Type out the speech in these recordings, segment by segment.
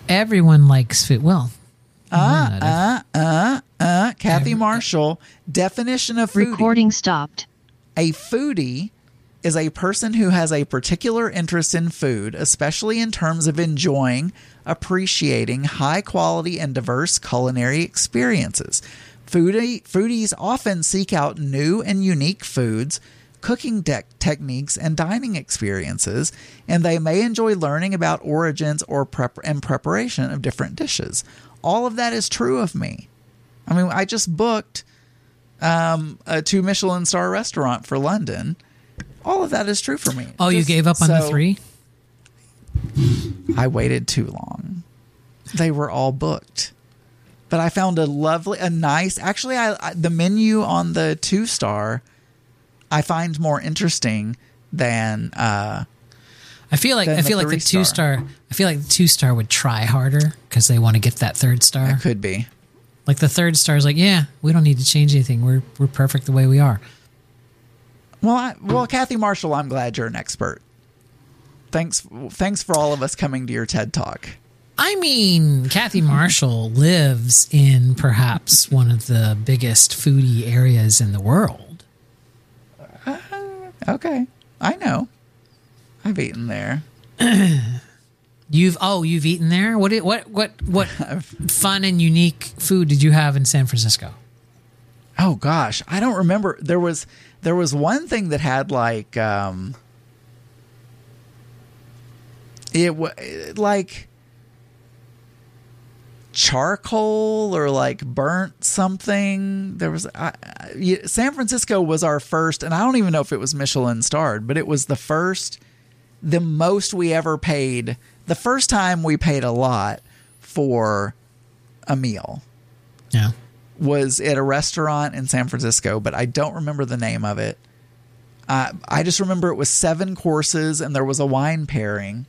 Everyone likes food. Well, Kathy Marshall, definition of foodie. Recording stopped. A foodie is a person who has a particular interest in food, especially in terms of enjoying, appreciating high quality and diverse culinary experiences. Foodies often seek out new and unique foods, cooking techniques, and dining experiences, and they may enjoy learning about origins or preparation of different dishes. All of that is true of me. I mean, I just booked a 2 Michelin star restaurant for London. All of that is true for me. Oh, you gave up on the 3? I waited too long. They were all booked. But I found actually, the menu on the 2-star, I find more interesting than I feel like the 2-star. I feel like the 2-star would try harder because they want to get that 3rd star. That could be. Like the 3rd star is like, yeah, we don't need to change anything. We're perfect the way we are. Well, Kathy Marshall, I'm glad you're an expert. Thanks for all of us coming to your TED Talk. I mean, Kathy Marshall lives in perhaps one of the biggest foodie areas in the world. Okay, I know. I've eaten there. You've eaten there? What fun and unique food did you have in San Francisco? Oh gosh, I don't remember. There was one thing that had like like charcoal or like burnt something. There was San Francisco was our first, and I don't even know if it was Michelin starred, but it was the most we ever paid. The first time we paid a lot for a meal. Yeah. Was at a restaurant in San Francisco, but I don't remember the name of it. I just remember it was 7 courses and there was a wine pairing.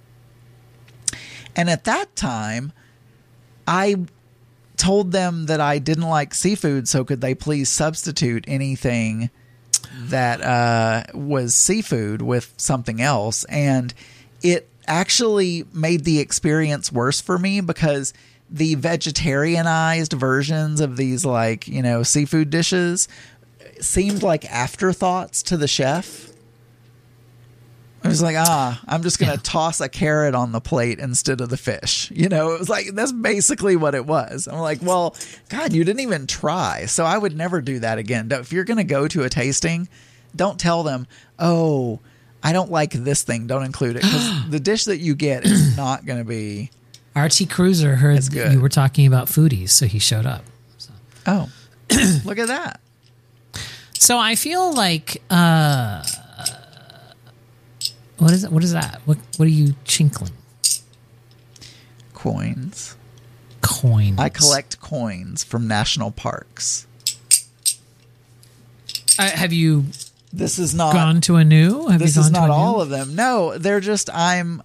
And at that time, I told them that I didn't like seafood, so could they please substitute anything that was seafood with something else. And it actually made the experience worse for me because the vegetarianized versions of these, like, you know, seafood dishes seemed like afterthoughts to the chef. I was like, I'm just going to toss a carrot on the plate instead of the fish. You know, it was like, that's basically what it was. I'm like, well, God, you didn't even try. So I would never do that again. If you're going to go to a tasting, don't tell them, oh, I don't like this thing. Don't include it. Because the dish that you get is not going to be... RT Cruiser heard you were talking about foodies, so he showed up. So. Oh, look at that. So I feel like, what is that? What are you chinkling? Coins. I collect coins from national parks. Have you? This is not gone to a new. This is not all of them. No, they're just I'm.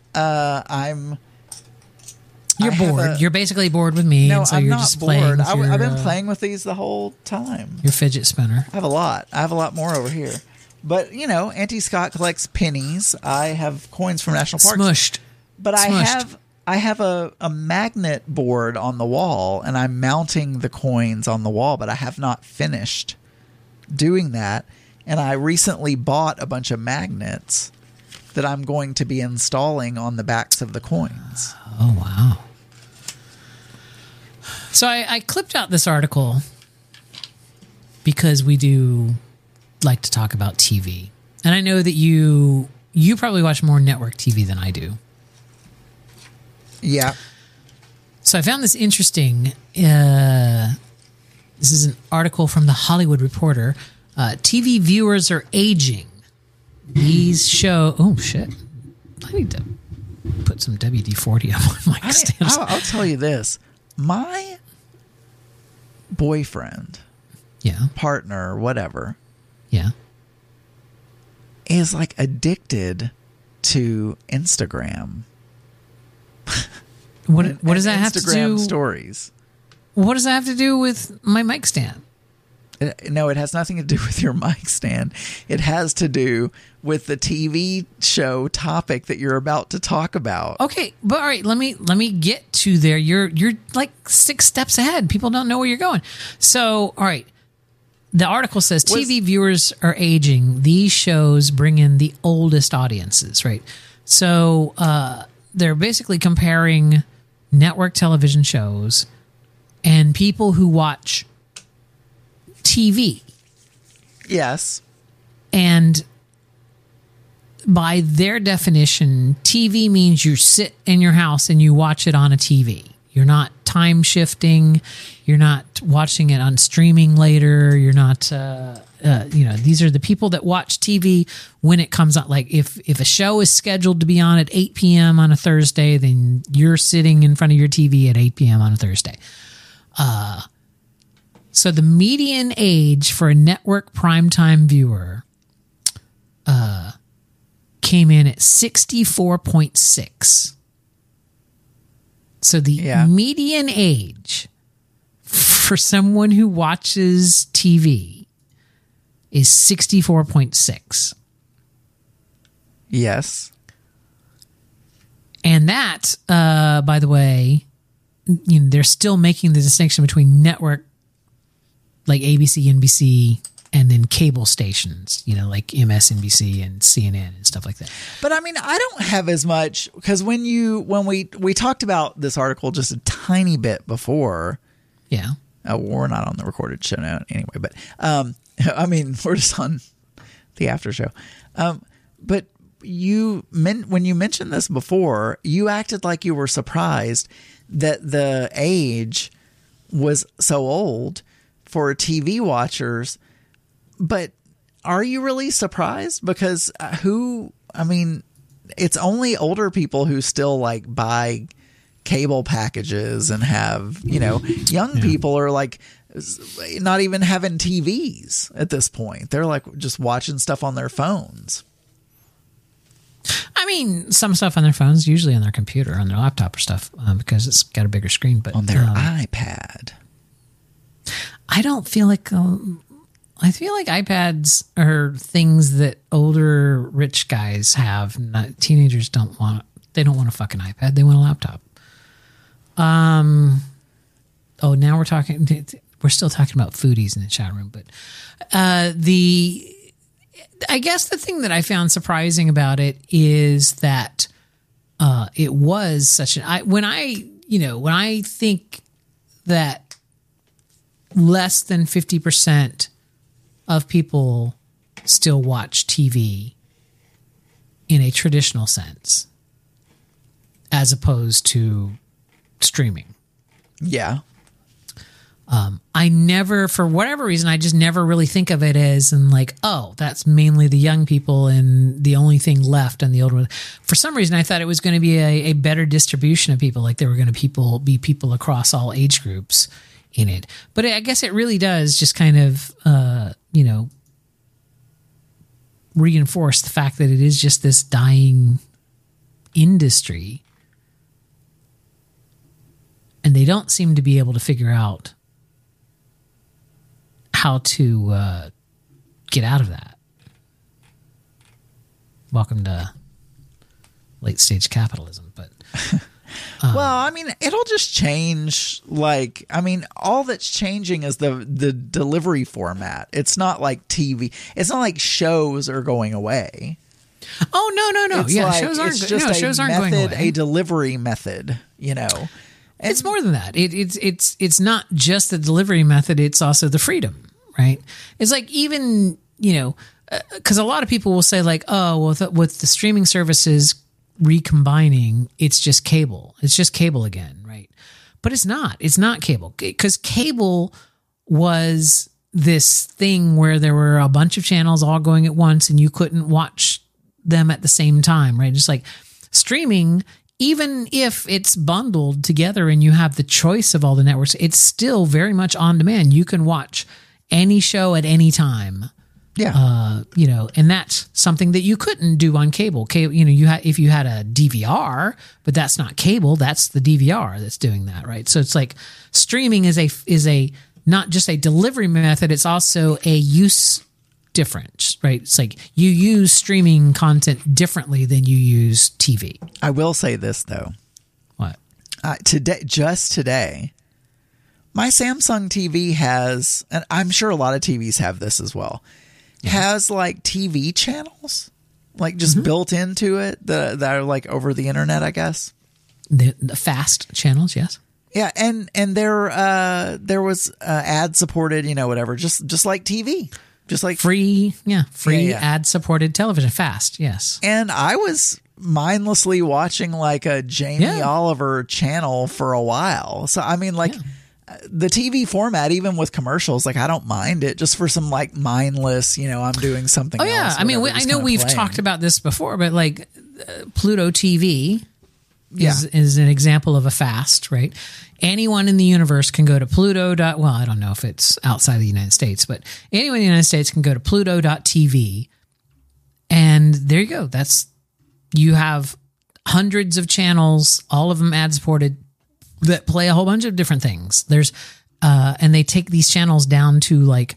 You're bored. You're basically bored with me. No, and so I'm you're not just bored. playing. I've been playing with these the whole time. Your fidget spinner. I have a lot. I have a lot more over here. But, you know, Auntie Scott collects pennies. I have coins from national parks. Smushed. But Smushed. I have a magnet board on the wall, and I'm mounting the coins on the wall, but I have not finished doing that. And I recently bought a bunch of magnets that I'm going to be installing on the backs of the coins. Oh, wow. So I clipped out this article because we do like to talk about TV. And I know that you probably watch more network TV than I do. Yeah. So I found this interesting. This is an article from the Hollywood Reporter. TV viewers are aging. These show... Oh, shit. I need to put some WD-40 on my mic stands. I'll tell you this. My boyfriend, partner, whatever, is like addicted to Instagram. What does that have to do? Instagram stories. What does that have to do with my mic stand? No, it has nothing to do with your mic stand. It has to do with the TV show topic that you're about to talk about. Okay, but all right, let me get to there. You're like 6 steps ahead. People don't know where you're going. So, all right. The article says TV viewers are aging. These shows bring in the oldest audiences, right? So they're basically comparing network television shows and people who watch TV. Yes. And by their definition, TV means you sit in your house and you watch it on a TV. You're not time shifting. You're not watching it on streaming later. You're not, these are the people that watch TV when it comes out. Like if a show is scheduled to be on at 8 p.m. on a Thursday, then you're sitting in front of your TV at 8 p.m. on a Thursday. So the median age for a network primetime viewer came in at 64.6. So the median age for someone who watches TV is 64.6. Yes. And that, by the way, they're still making the distinction between network, like ABC, NBC, and then cable stations, like MSNBC and CNN and stuff like that. But I mean, I don't have as much, because when we talked about this article just a tiny bit before. Yeah. We're not on the recorded show now anyway, but I mean, we're just on the after show. But when you mentioned this before, you acted like you were surprised that the age was so old for TV watchers. But are you really surprised? Because it's only older people who still like buy cable packages and have, young people are like not even having TVs at this point. They're like just watching stuff on their phones. I mean, some stuff on their phones, usually on their computer, on their laptop or stuff, because it's got a bigger screen. But on their iPad. I don't feel like... I feel like iPads are things that older rich guys have. Teenagers don't want. They don't want a fucking iPad. They want a laptop. Now we're talking. We're still talking about foodies in the chat room, but I guess the thing that I found surprising about it is that it was such an. When I think that less than 50% of people still watch TV in a traditional sense as opposed to streaming. Yeah. I never, for whatever reason, I just never really think of it as that's mainly the young people and the only thing left and the older one. For some reason, I thought it was going to be a better distribution of people, like there were going to be people across all age groups in it. But I guess it really does just kind of, reinforce the fact that it is just this dying industry. And they don't seem to be able to figure out how to get out of that. Welcome to late stage capitalism, but... well, I mean, it'll just change. All that's changing is the delivery format. It's not like TV. It's not like shows are going away. Oh, no. It's shows aren't going away. A delivery method, And it's more than that. It's not just the delivery method. It's also the freedom, right? It's like even, because a lot of people will say like, with the streaming services recombining, it's just cable. It's just cable again, right? But it's not. It's not cable, because cable was this thing where there were a bunch of channels all going at once and you couldn't watch them at the same time, right? Just like streaming, even if it's bundled together and you have the choice of all the networks, it's still very much on demand. You can watch any show at any time. Yeah. And that's something that you couldn't do on cable. If you had a DVR, but that's not cable, that's the DVR that's doing that, right? So it's like streaming is a not just a delivery method, it's also a use difference, right? It's like you use streaming content differently than you use TV. I will say this though. What? Just today, my Samsung TV has, and I'm sure a lot of TVs have this as well, has like TV channels, like just built into it that are like over the internet, I guess. The fast channels, yes. Yeah, and there was ad supported, whatever, just like TV, just like free ad supported television, fast, yes. And I was mindlessly watching like a Jamie Oliver channel for a while. So I mean, like the TV format, even with commercials, like I don't mind it, just for some like mindless, I'm doing something. Oh yeah, else, I mean, I know we've talked about this before, but like Pluto TV. Is an example of a fast, right? Anyone in the universe can go to Pluto. Well, I don't know if it's outside of the United States, but anyone in the United States can go to Pluto.tv. And there you go. You have hundreds of channels, all of them ad supported, that play a whole bunch of different things. And they take these channels down to like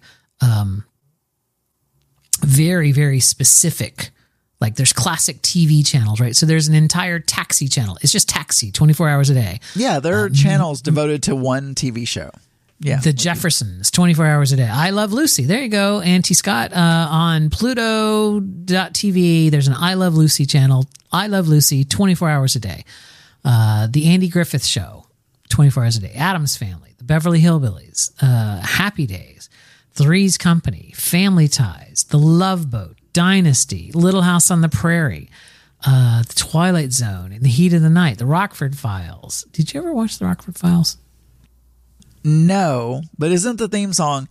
very, very specific. Like there's classic TV channels, right? So there's an entire taxi channel. It's just taxi 24 hours a day. Yeah, there are channels devoted to one TV show. Yeah. The Jeffersons, 24 hours a day. I Love Lucy. There you go. Auntie Scott on Pluto.tv. There's an I Love Lucy channel. I Love Lucy 24 hours a day. The Andy Griffith Show, 24 hours a day. Addams Family. The Beverly Hillbillies. Happy Days. Three's Company. Family Ties. The Love Boat. Dynasty, Little House on the Prairie, The Twilight Zone, In the Heat of the Night, The Rockford Files. Did you ever watch The Rockford Files? No, but isn't the theme song?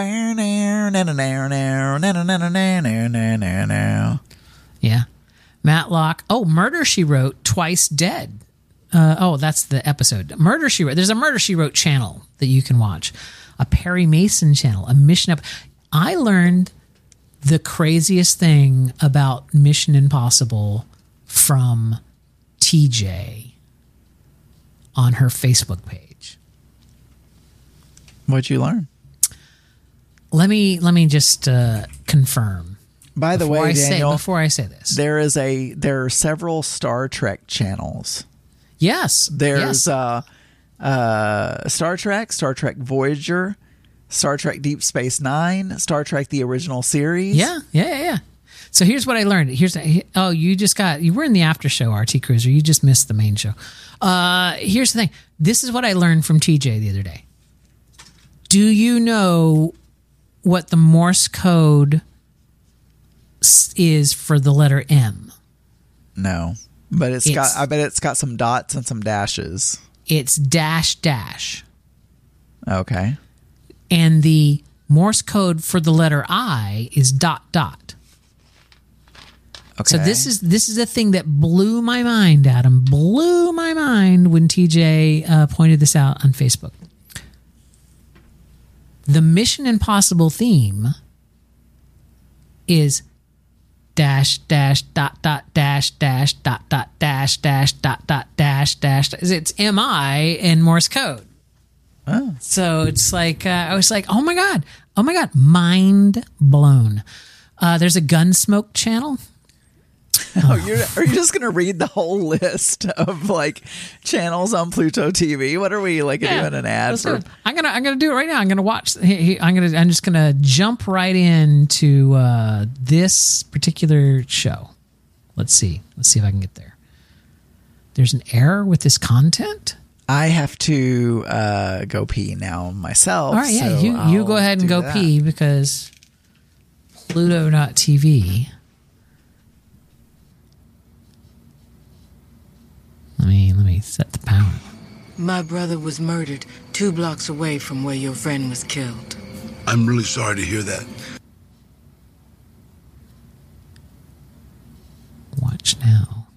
Yeah. Matlock. Oh, Murder, She Wrote, Twice Dead. That's the episode. Murder, She Wrote. There's a Murder, She Wrote channel that you can watch. A Perry Mason channel. A Mission Up. I learned the craziest thing about Mission Impossible from TJ on her Facebook page. What'd you learn? Let me just confirm. By the way, Daniel, before I say this, there are several Star Trek channels. Yes, there's Star Trek Voyager, Star Trek Deep Space Nine, Star Trek the original series. Yeah. So here's what I learned. You were in the after show, RT Cruiser. You just missed the main show. Here's the thing. This is what I learned from TJ the other day. Do you know what the Morse code is for the letter M? No, but I bet it's got some dots and some dashes. It's dash. Okay. And the Morse code for the letter I is dot. Okay. So this is a thing that blew my mind, Adam. Blew my mind when TJ pointed this out on Facebook. The Mission Impossible theme is dash dot dash dot dash dot dash. It's MI in Morse code. Oh. So it's like I was like, oh my god, mind blown. There's a Gunsmoke channel. Are you just gonna read the whole list of like channels on Pluto TV? What are we like doing an ad for? I'm gonna do it right now. I'm gonna watch. I'm just gonna jump right into this particular show. Let's see if I can get there. There's an error with this content. I have to go pee now myself. All right, yeah, so you go ahead and go pee because Pluto.tv. Let me set the power. My brother was murdered 2 blocks away from where your friend was killed. I'm really sorry to hear that. Watch now.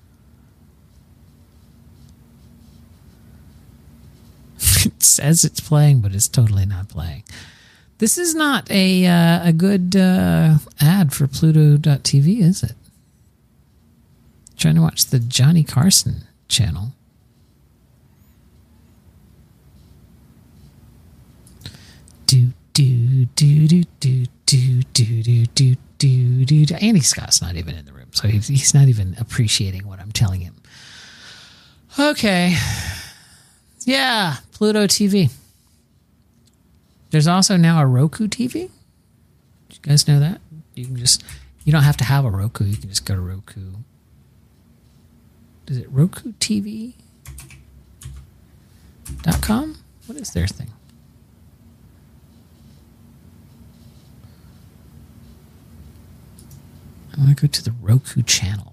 It says it's playing, but it's totally not playing. This is not a good ad for Pluto.tv, is it? Trying to watch the Johnny Carson channel. do do do do do do do do do do do. Andy Scott's not even in the room, so he's not even appreciating what I'm telling him. Okay. Yeah, Pluto TV. There's also now a Roku TV. Did you guys know that? You don't have to have a Roku. You can just go to Roku. Is it Roku TV.com? What is their thing? I want to go to the Roku channel.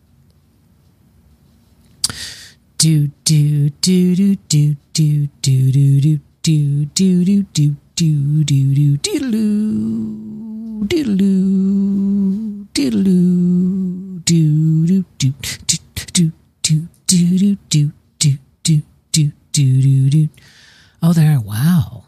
Do do do do do do do do do do do do do do do diddle-oo diddle-oo diddle-oo do do do do do do do do do do do do do. Oh, there! Wow,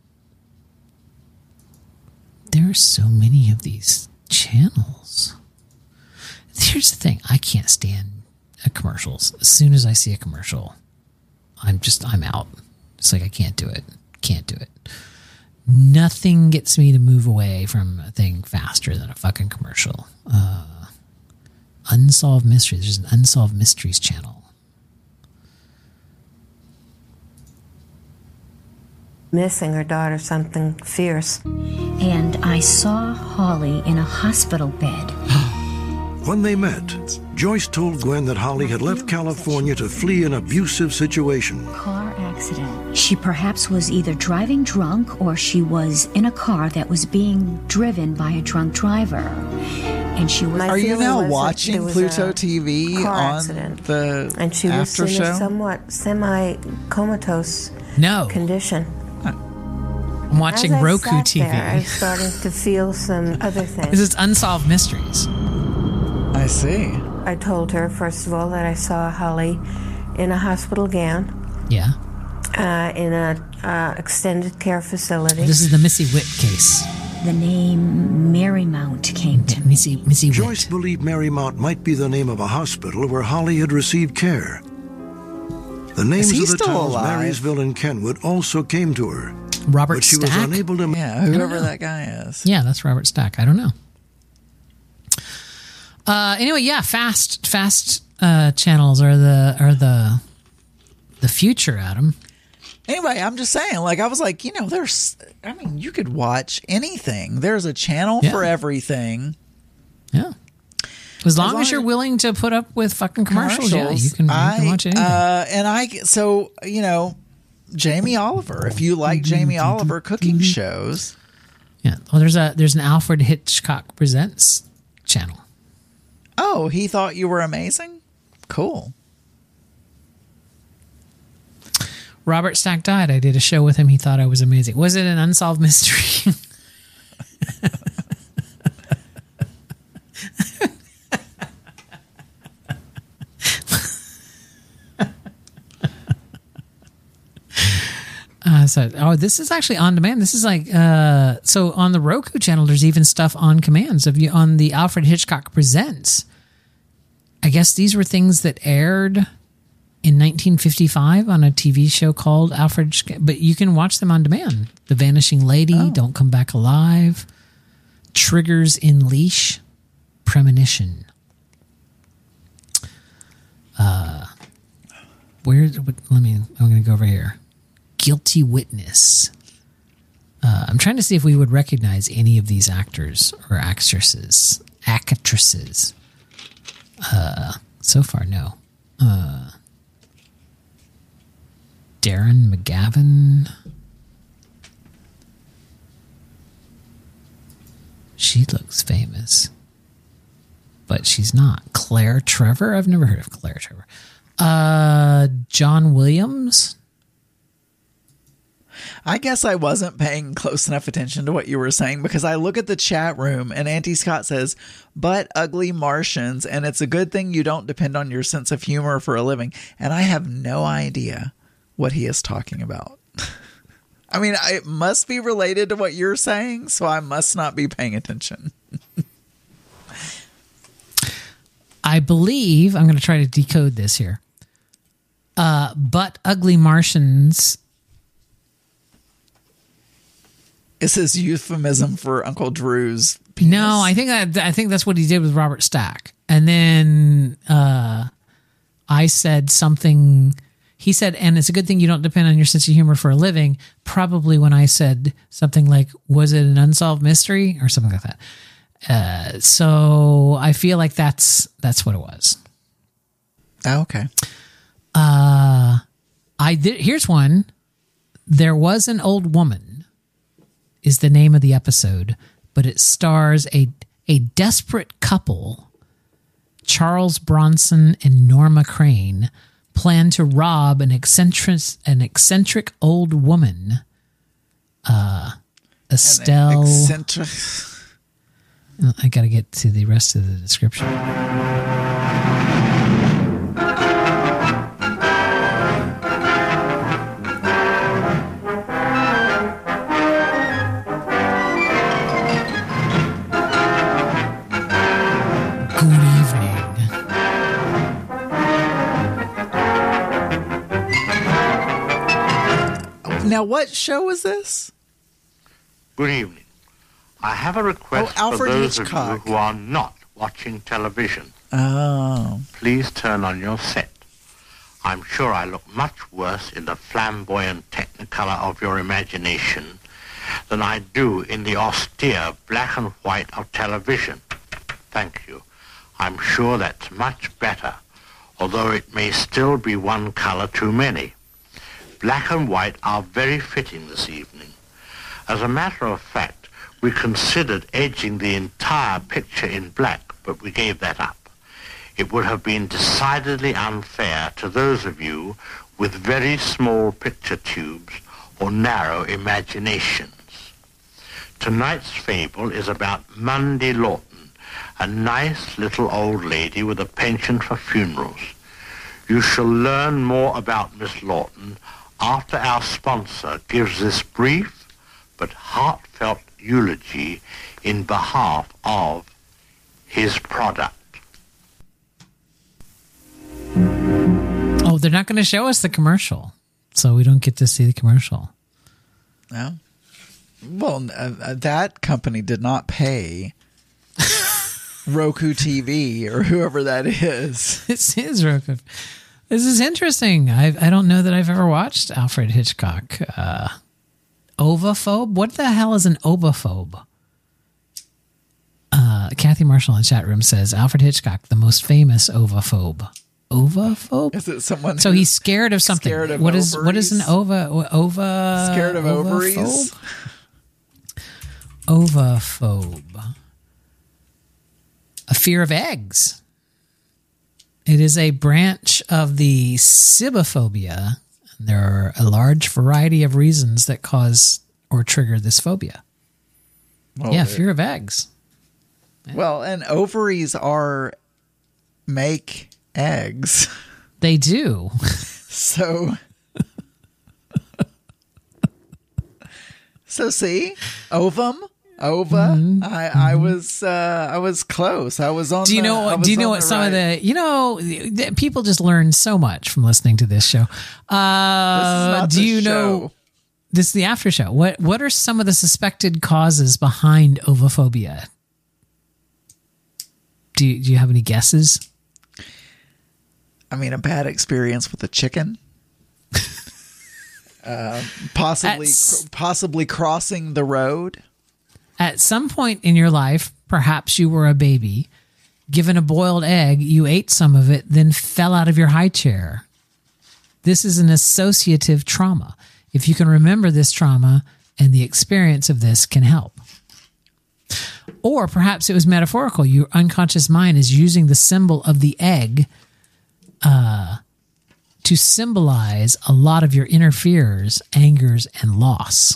there are so many of these channels. Here's the thing: I can't stand commercials. As soon as I see a commercial, I'm out. It's like I can't do it. Can't do it. Nothing gets me to move away from a thing faster than a fucking commercial. Unsolved Mysteries. There's an Unsolved Mysteries channel. Missing her daughter something fierce. And I saw Holly in a hospital bed. When they met, Joyce told Gwen that Holly had left California to flee an abusive situation. Car accident. She perhaps was either driving drunk or she was in a car that was being driven by a drunk driver. And she was... Are you now watching Pluto TV on accident, the and she was after in show? a somewhat semi-comatose condition. I'm watching As I Roku sat TV. There, I was starting to feel some other things. This is Unsolved Mysteries. I see. I told her, first of all, that I saw Holly in a hospital gown. Yeah. In a extended care facility. This is the Missy Witt case. The name Marymount came to me. Missy Witt. Joyce believed Marymount might be the name of a hospital where Holly had received care. The names of the towns Marysville and Kenwood also came to her. Robert but she Stack? was unable to... Yeah, whoever that guy is. Yeah, that's Robert Stack. I don't know. Anyway, yeah, fast channels are the future, Adam. Anyway, I'm just saying, I was like, you could watch anything. There's a channel for everything. Yeah. As long as you're willing to put up with fucking commercials. Yeah, you can watch anything. Jamie Oliver, if you like Jamie Oliver cooking shows. Yeah. Well, there's an Alfred Hitchcock Presents channel. Oh, he thought you were amazing? Cool. Robert Stack died. I did a show with him. He thought I was amazing. Was it an unsolved mystery? This is actually on demand. This is so on the Roku channel, there's even stuff on commands of you on the Alfred Hitchcock Presents. I guess these were things that aired in 1955 on a TV show called Alfred Hitchcock, but you can watch them on demand. The Vanishing Lady, Don't Come Back Alive, Triggers in Leash, Premonition. I'm going to go over here. Guilty Witness. I'm trying to see if we would recognize any of these actors or actresses. So far, no. Darren McGavin. She looks famous. But she's not. Claire Trevor? I've never heard of Claire Trevor. John Williams? I guess I wasn't paying close enough attention to what you were saying because I look at the chat room and Auntie Scott says, "But ugly Martians, and it's a good thing you don't depend on your sense of humor for a living." And I have no idea what he is talking about. I mean, it must be related to what you're saying, so I must not be paying attention. I believe, I'm going to try to decode this here. But ugly Martians is his euphemism for Uncle Drew's penis. No, I think that's what he did with Robert Stack. And then I said something. He said, and it's a good thing you don't depend on your sense of humor for a living. Probably when I said something like, "Was it an unsolved mystery?" or something like that. So I feel like that's what it was. Oh, okay. Here's one. There Was an Old Woman is the name of the episode, but it stars a desperate couple, Charles Bronson and Norma Crane, plan to rob an eccentric old woman, Estelle. I got to get to the rest of the description. Now, what show was this? Good evening. I have a request for those Hitchcock. Of you who are not watching television. Oh. Please turn on your set. I'm sure I look much worse in the flamboyant technicolor of your imagination than I do in the austere black and white of television. Thank you. I'm sure that's much better, although it may still be one color too many. Black and white are very fitting this evening. As a matter of fact, we considered edging the entire picture in black, but we gave that up. It would have been decidedly unfair to those of you with very small picture tubes or narrow imaginations. Tonight's fable is about Mundy Lawton, a nice little old lady with a penchant for funerals. You shall learn more about Miss Lawton after our sponsor gives this brief but heartfelt eulogy in behalf of his product. Oh, they're not going to show us the commercial, so we don't get to see the commercial. No. Well, that company did not pay Roku TV or whoever that is. It is Roku. This is interesting. I don't know that I've ever watched Alfred Hitchcock. Ovophobe? What the hell is an ovophobe? Kathy Marshall in the chat room says Alfred Hitchcock, the most famous ovophobe. Ovophobe? Is it someone? So he's scared of something. Scared of what is an ova? Scared of ovaries? Ovophobe. A fear of eggs. It is a branch of the Cibophobia. There are a large variety of reasons that cause or trigger this phobia. Well, fear of eggs. Yeah. Well, and ovaries make eggs. They do. So see, ovum, ova. Mm-hmm. I was close. I was on. Do you know what some of the people just learn so much from listening to this show. This is the after show. What are some of the suspected causes behind ovophobia? Do you have any guesses? I mean, a bad experience with a chicken. Possibly crossing the road. At some point in your life, perhaps you were a baby, given a boiled egg, you ate some of it, then fell out of your high chair. This is an associative trauma. If you can remember this trauma and the experience of this can help. Or perhaps it was metaphorical. Your unconscious mind is using the symbol of the egg to symbolize a lot of your inner fears, angers, and loss.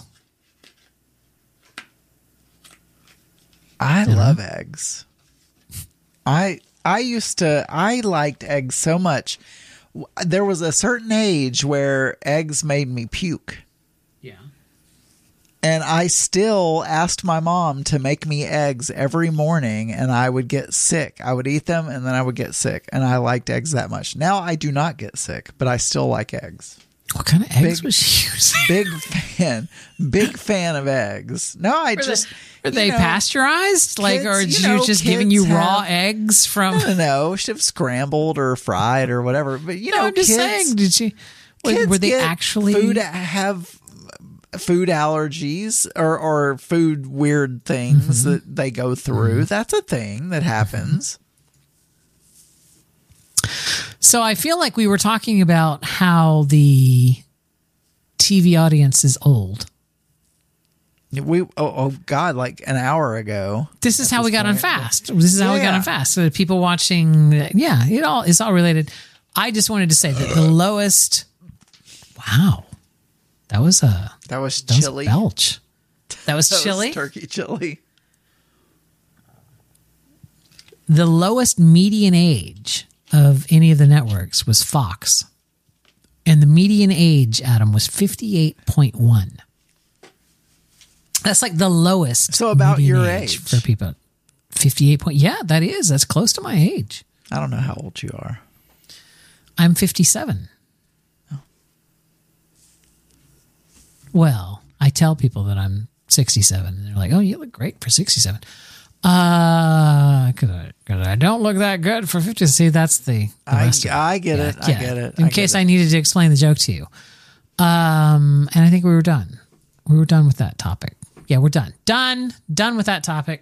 I love eggs. I liked eggs so much. There was a certain age where eggs made me puke. Yeah. And I still asked my mom to make me eggs every morning, and I would get sick. I would eat them, and then I would get sick. And I liked eggs that much. Now I do not get sick, but I still like eggs. What kind of eggs was she using? Big fan of eggs. No, Were they pasteurized? Like, or she was just giving you raw eggs from? No, she have scrambled or fried or whatever. But I'm just saying, did she? Were they actually have food allergies or food weird things that they go through? That's a thing that happens. So I feel like we were talking about how the TV audience is old. Oh God, like an hour ago. This is how we got on Fast. This is how we got on Fast. So people watching, it's all related. I just wanted to say that the lowest. Wow, that was chili. A belch. That was chili. Turkey chili. The lowest median age of any of the networks was Fox. And the median age, Adam, was 58.1. That's like the lowest. So about your age for people. 58 point. Yeah, that is. That's close to my age. I don't know how old you are. I'm 57. Oh. Well, I tell people that I'm 67 and they're like, "Oh, you look great for 67." Because I don't look that good for 50. See, that's the rest of it. I get it. I get it. In case I needed to explain the joke to you. And I think we were done. We were done with that topic. Yeah, we're done. Done with that topic.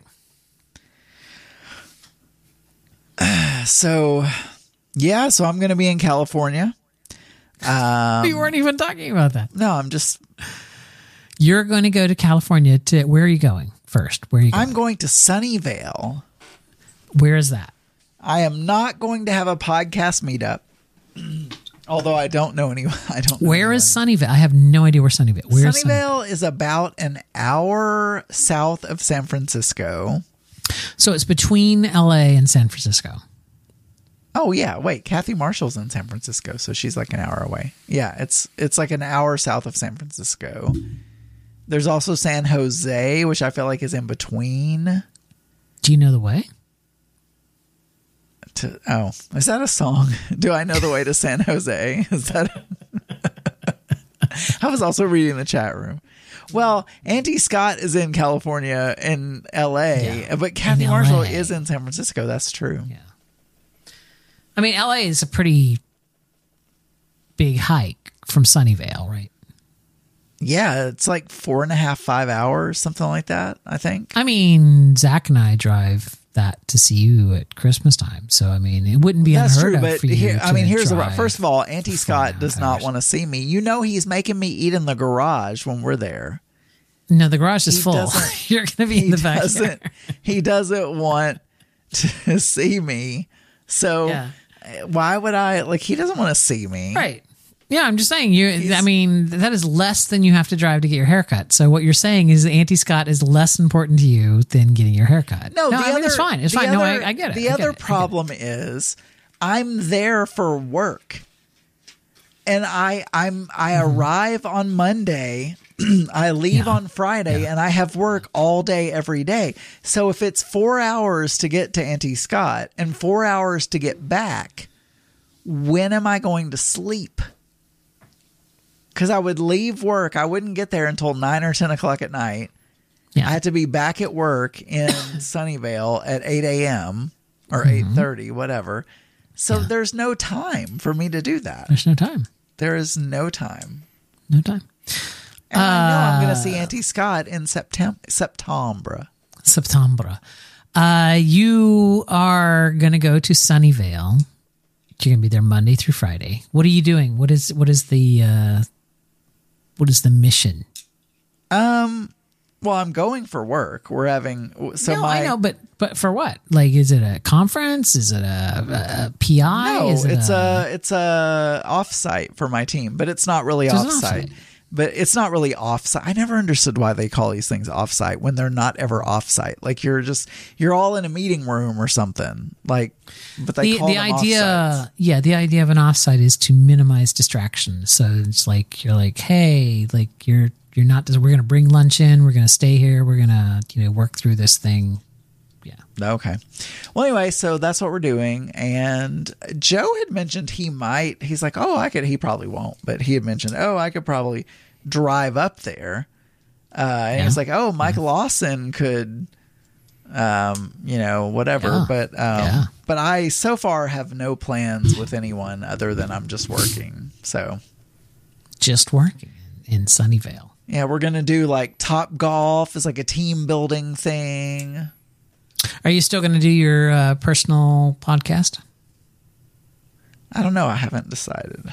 So I'm going to be in California. We weren't even talking about that. No, I'm just... You're going to go to California to... Where are you going first? Where are you going? I'm going to Sunnyvale. Where is that? I am not going to have a podcast meetup. Although I don't know anyone. Where is Sunnyvale? I have no idea where Sunnyvale. Sunnyvale is about an hour south of San Francisco. So it's between LA and San Francisco. Oh yeah, wait. Kathy Marshall's in San Francisco, so she's like an hour away. Yeah, it's like an hour south of San Francisco. There's also San Jose, which I feel like is in between. Do you know the way? Is that a song? Do I know the way to San Jose? Is that? I was also reading the chat room. Well, Auntie Scott is in California in LA, but Kathy Marshall is in San Francisco. That's true. Yeah. I mean, LA is a pretty big hike from Sunnyvale, right? Yeah, it's like 4.5, 5 hours, something like that, I think. I mean, Zach and I drive that to see you at Christmas time. So, I mean, it wouldn't be unheard of for you here's the first of all, Auntie Scott does not want to see me. You know he's making me eat in the garage when we're there. No, the garage is full. You're going to be in the back. He doesn't want to see me. So why would I? Like, he doesn't want to see me. Right. Yeah, I'm just saying. I mean, that is less than you have to drive to get your haircut. So what you're saying is Auntie Scott is less important to you than getting your haircut. No, I mean, it's fine. It's fine. I get it. The other problem is I'm there for work. And I arrive on Monday, I leave on Friday, and I have work all day, every day. So if it's 4 hours to get to Auntie Scott and 4 hours to get back, when am I going to sleep? Because I would leave work. I wouldn't get there until 9 or 10 o'clock at night. Yeah. I had to be back at work in Sunnyvale at 8 a.m. or 8:30, whatever. So there's no time for me to do that. There's no time. There is no time. No time. And I know I'm going to see Auntie Scott in September. You are going to go to Sunnyvale. You're going to be there Monday through Friday. What are you doing? What is the mission? Well, I'm going for work. We're having I know, but for what? Like, is it a conference? Is it a PI? No, it's a offsite for my team, but it's not really offsite. But it's not really offsite. I never understood why they call these things offsite when they're not ever offsite. Like you're all in a meeting room or something. Like, but they call them offsites. Yeah, the idea of an offsite is to minimize distraction. So it's like you're like, hey, like you're not. We're going to bring lunch in. We're going to stay here. We're going to work through this thing Yeah. Okay. Well, anyway, so that's what we're doing. And Joe had mentioned he's like, oh, he probably won't, but he had mentioned, oh, I could probably drive up there. And he's like, oh, Mike Lawson could, whatever. Yeah. But I so far have no plans with anyone other than I'm just working. So just working in Sunnyvale. Yeah, we're going to do like Top Golf is like a team building thing. Are you still going to do your personal podcast? I don't know. I haven't decided.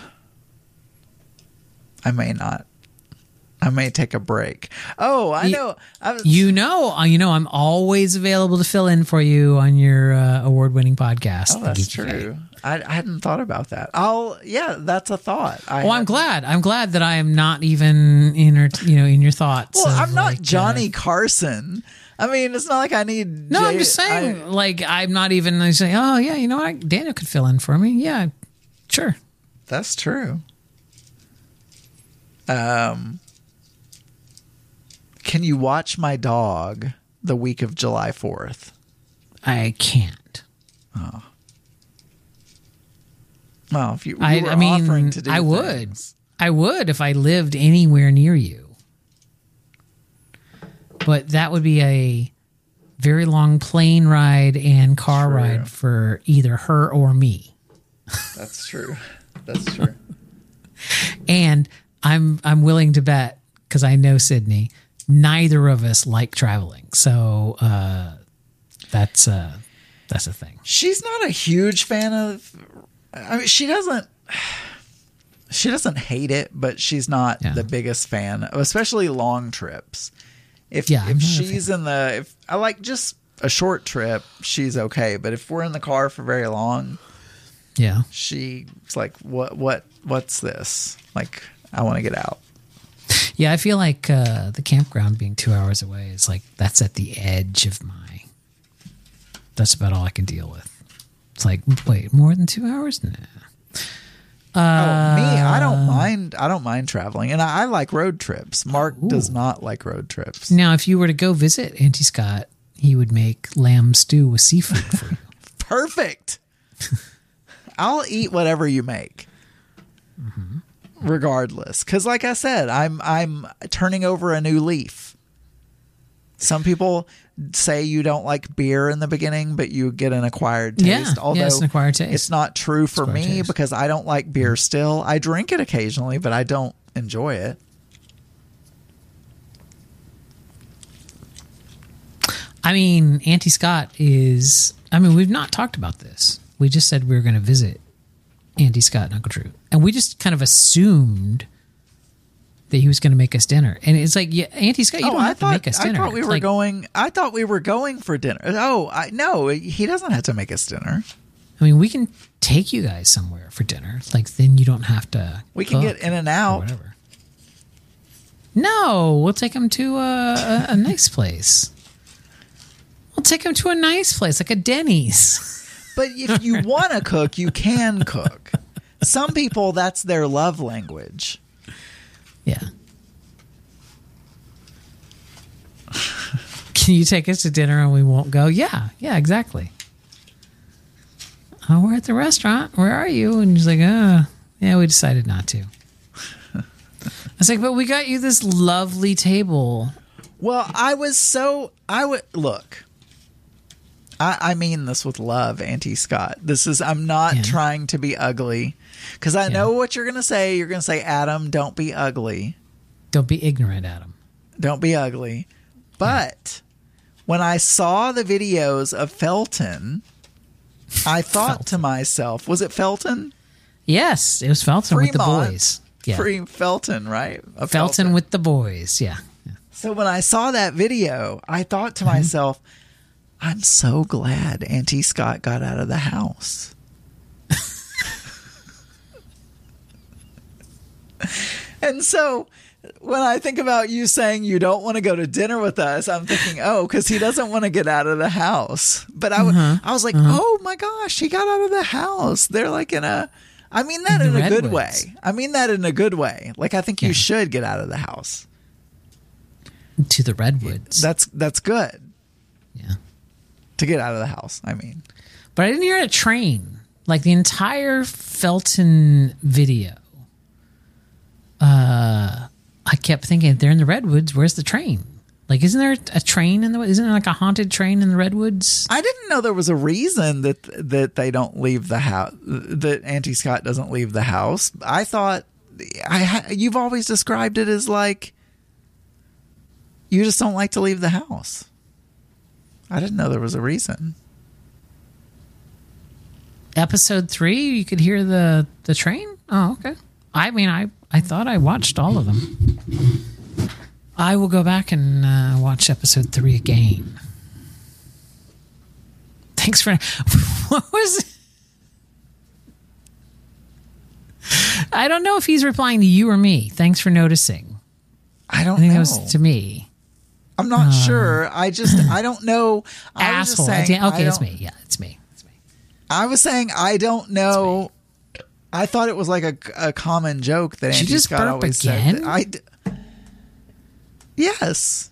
I may not. I may take a break. Oh, I know. I'm always available to fill in for you on your award-winning podcast. Oh, that's true. I hadn't thought about that. That's a thought. I'm glad. I'm glad that I am not even in your thoughts. Well, I'm not Johnny Carson. I mean, it's not like I need. No, I'm just saying. I'm not even saying. Oh, yeah. You know what? Daniel could fill in for me. Yeah, sure. That's true. Can you watch my dog the week of July 4th? I can't. Oh. Well, if you were offering to do I would. things. I would if I lived anywhere near you. But that would be a very long plane ride and car ride for either her or me. That's true. That's true. And I'm willing to bet, because I know Sydney, neither of us like traveling. So that's a thing. She's not a huge fan of. I mean, she doesn't hate it, but she's not the biggest fan, especially long trips. If she's if I like just a short trip, she's okay. But if we're in the car for very long, she's like, what's this? Like, I want to get out. Yeah, I feel like the campground being 2 hours away is like, that's at the edge of that's about all I can deal with. It's like, wait, more than 2 hours? Nah. I don't mind traveling, and I like road trips. Mark does not like road trips. Now, if you were to go visit Auntie Scott, he would make lamb stew with seafood for you. Perfect. I'll eat whatever you make. Regardless, because like I said, I'm turning over a new leaf. Some people say you don't like beer in the beginning, but you get an acquired taste. Although it's an acquired taste. It's not true for me because I don't like beer still. I drink it occasionally, but I don't enjoy it. I mean, Auntie Scott is... I mean, we've not talked about this. We just said we were going to visit Auntie Scott and Uncle Drew. And we just kind of assumed that he was going to make us dinner. And it's like, yeah, Auntie Scott, you don't have to make us dinner. I thought we were going for dinner. No, he doesn't have to make us dinner. I mean, we can take you guys somewhere for dinner. Like, then you don't have to. We can get in and out. Whatever. No, we'll take him to a nice place. We'll take him to a nice place, like a Denny's. But if you want to cook, you can cook. Some people, that's their love language. Yeah. Can you take us to dinner and we won't go? Yeah, exactly. Oh, we're at the restaurant. Where are you? And he's like, yeah, we decided not to. I was like, but we got you this lovely table. Well, look. I mean this with love, Auntie Scott. I'm not trying to be ugly, because I know what you're going to say. You're going to say, Adam, don't be ugly. Don't be ignorant, Adam. Don't be ugly. But when I saw the videos of Felton, I thought to myself, was it Felton? Yes, it was Felton with the boys. Yeah. Felton, right? Felton with the boys, yeah. So when I saw that video, I thought to myself, I'm so glad Auntie Scott got out of the house. And so when I think about you saying you don't want to go to dinner with us, I'm thinking, because he doesn't want to get out of the house. But I was like, oh my gosh, he got out of the house. They're like I mean that in a good way. I mean that in a good way. Like, I think you should get out of the house. To the Redwoods. That's good. Yeah. To get out of the house, I mean. But I didn't hear a train. Like the entire Felton video. I kept thinking, if they're in the Redwoods, where's the train? Like, isn't there a train in the? Isn't there like a haunted train in the Redwoods? I didn't know there was a reason that they don't leave the house. That Auntie Scott doesn't leave the house. I thought you've always described it as like you just don't like to leave the house. I didn't know there was a reason. Episode 3, you could hear the train. Oh, okay. I mean, I thought I watched all of them. I will go back and watch episode 3 again. Thanks for... What was... I don't know if he's replying to you or me. Think for noticing. I think know. That was to me. I'm not sure. I don't know. Asshole. Saying, okay, it's me. Yeah, it's me. I was saying I don't know. I thought it was like a common joke that Auntie Scott always again? said. Yes.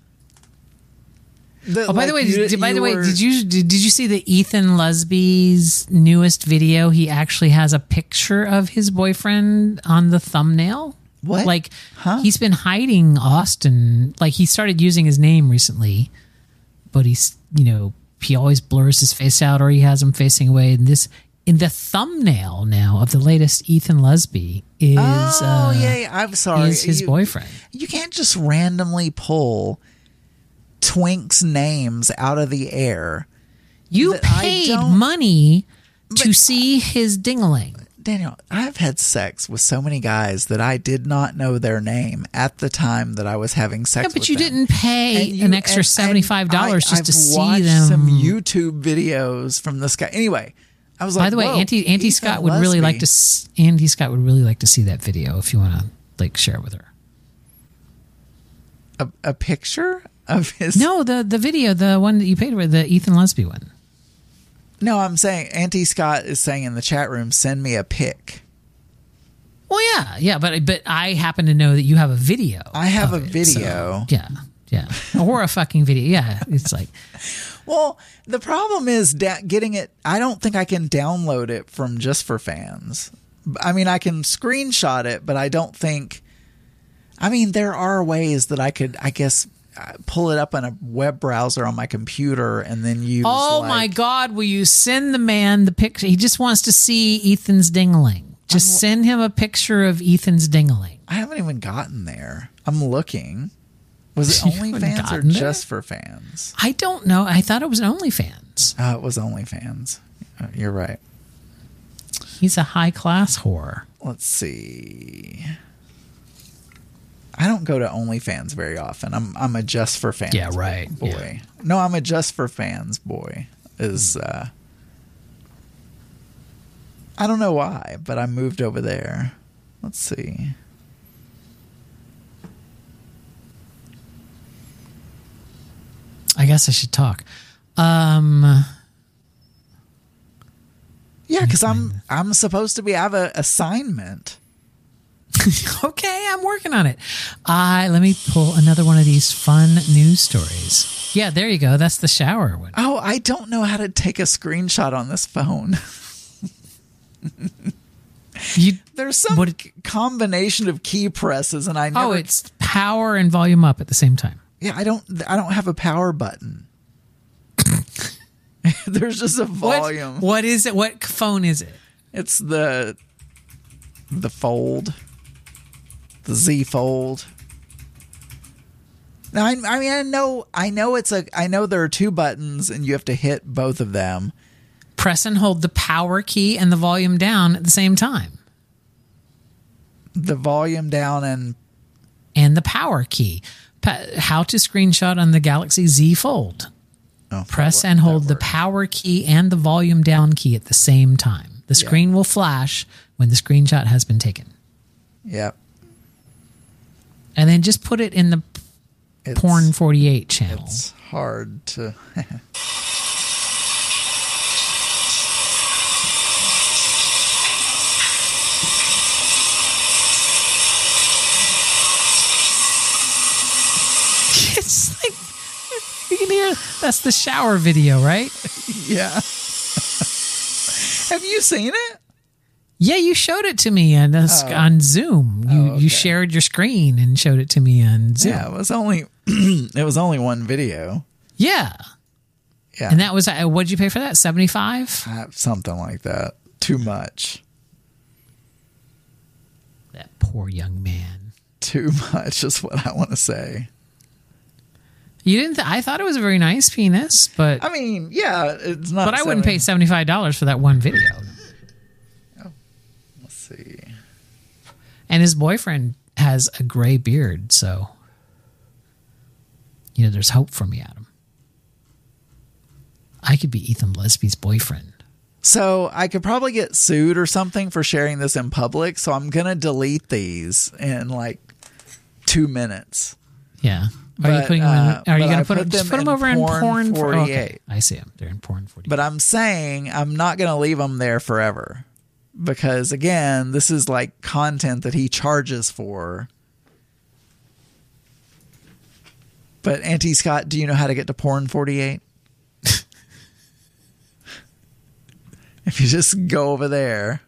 By the way, did you see the Ethan Lusby's newest video? He actually has a picture of his boyfriend on the thumbnail. What? Like, he's been hiding Austin. Like, he started using his name recently, but he always blurs his face out or he has him facing away. And this, in the thumbnail now of the latest Ethan Lusby is... I'm sorry. Is his boyfriend. You can't just randomly pull twinks' names out of the air. You paid money to see his ding-a-ling. Daniel, I've had sex with so many guys that I did not know their name at the time that I was having sex with them. But you didn't pay an extra $75 just to see them. I've watched some YouTube videos from this guy. Anyway, I was like, by the way, Auntie Scott would really like to. Auntie Scott would really like to see that video if you want to share it with her. A picture of his? No, the video, the one that you paid for, the Ethan Lusby one. No, I'm saying Auntie Scott is saying in the chat room, send me a pic. Well, yeah, but I happen to know that you have a video. I have a video. So, yeah, or a fucking video. Yeah, it's like. Well, the problem is getting it. I don't think I can download it from Just for Fans. I mean, I can screenshot it, but I don't think. I mean, there are ways that I could, I guess, pull it up on a web browser on my computer and then use. Oh my God! Will you send the man the picture? He just wants to see Ethan's ding-a-ling. Just send him a picture of Ethan's ding-a-ling. I haven't even gotten there. I'm looking. Was it OnlyFans or Just for Fans? I don't know. I thought it was OnlyFans. It was OnlyFans. You're right. He's a high-class whore. Let's see. I don't go to OnlyFans very often. I'm a Just for Fans boy. Yeah. No, I'm a Just for Fans boy. I don't know why, but I moved over there. Let's see. I guess I should talk. Yeah, because I'm supposed to be. I have an assignment. Okay, I'm working on it. Let me pull another one of these fun news stories. Yeah, there you go. That's the shower one. Oh, I don't know how to take a screenshot on this phone. There's some combination of key presses, and I never. Oh, it's power and volume up at the same time. Yeah, I don't have a power button. There's just a volume. What is it? What phone is it? It's the Fold. The Z Fold. Now, I mean, I know there are two buttons and you have to hit both of them. Press and hold the power key and the volume down at the same time. The volume down and the power key. How to screenshot on the Galaxy Z Fold. Oh, Press and hold the power key and the volume down key at the same time. The screen will flash when the screenshot has been taken. Yep. And then just put it in the Porn 48 channel. It's hard to... It's like, you can hear. That's the shower video, right? Yeah. Have you seen it? Yeah, you showed it to me on Zoom. You shared your screen and showed it to me on Zoom. Yeah, it was only one video. Yeah. Yeah. And that was, what'd you pay for that? $75? Something like that. Too much. That poor young man. Too much is what I want to say. You didn't? I thought it was a very nice penis, but I mean, yeah, it's not. But I wouldn't pay $75 for that one video. Oh, let's see. And his boyfriend has a gray beard, so there's hope for me, Adam. I could be Ethan Lesby's boyfriend. So I could probably get sued or something for sharing this in public. So I'm gonna delete these in like 2 minutes. Yeah. Are you putting them in? Are you going to put them over in porn 48? Oh, okay. I see them. They're in porn 48. But I'm saying I'm not going to leave them there forever because, again, this is like content that he charges for. But Auntie Scott, do you know how to get to porn 48? If you just go over there.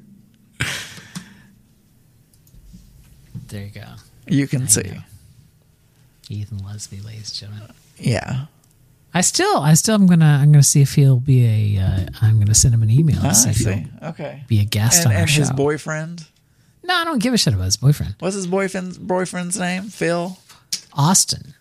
There you go. You can see. Ethan Lesby, ladies and gentlemen. Yeah. I still I'm gonna see if he'll be I'm gonna send him an email to see if he'll be a guest on our show. And his boyfriend? No, I don't give a shit about his boyfriend. What's his boyfriend's name? Phil? Austin.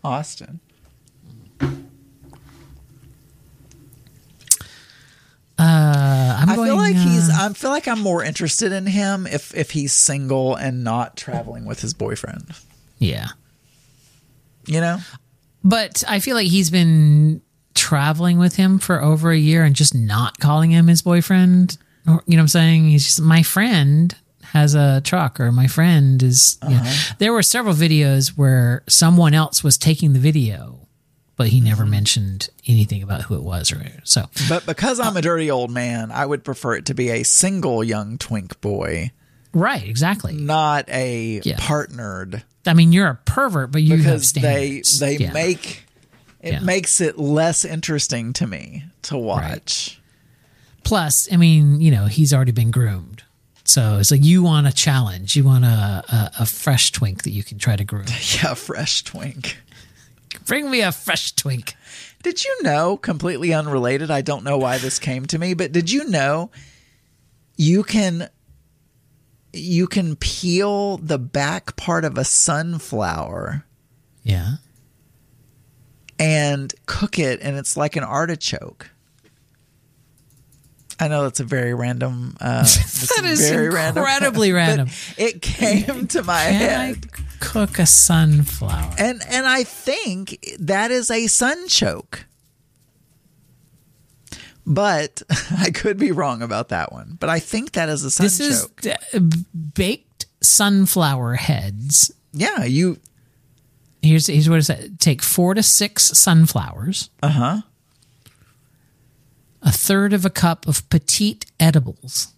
I feel like I'm more interested in him if he's single and not traveling with his boyfriend. Yeah. But I feel like he's been traveling with him for over a year and just not calling him his boyfriend. You know what I'm saying? He's just, my friend has a truck, or my friend is. There were several videos where someone else was taking the video, but he never mentioned anything about who it was. But because I'm a dirty old man, I would prefer it to be a single young twink boy. Right, exactly. Not a partnered. I mean, you're a pervert, but you have standards. They make it makes it less interesting to me to watch. Right. Plus, I mean, he's already been groomed, so it's like you want a challenge. You want a fresh twink that you can try to groom. Yeah, fresh twink. Bring me a fresh twink. Did you know? Completely unrelated. I don't know why this came to me, but did you know you can peel the back part of a sunflower. Yeah. And cook it, and it's like an artichoke. I know that's a very random. That is incredibly random. It came to my head. I cook a sunflower? And I think that is a sunchoke. But I could be wrong about that one. But I think that is a sunchoke. This is baked sunflower heads. Yeah, Here's what it says. Take 4 to 6 sunflowers. Uh-huh. A third of a cup of petite edibles.